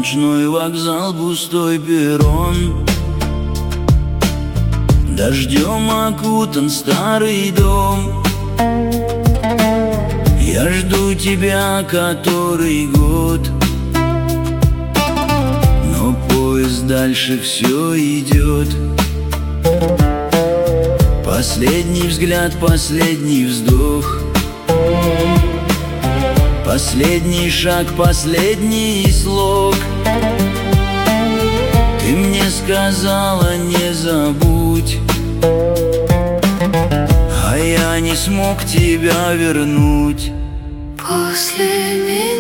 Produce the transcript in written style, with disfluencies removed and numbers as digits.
Ночной вокзал, пустой перрон, дождем окутан старый дом. Я жду тебя который год, но поезд дальше все идет. Последний взгляд, последний вздох, последний шаг, последний слог. Ты мне сказала не забудь, а я не смог тебя вернуть. После меня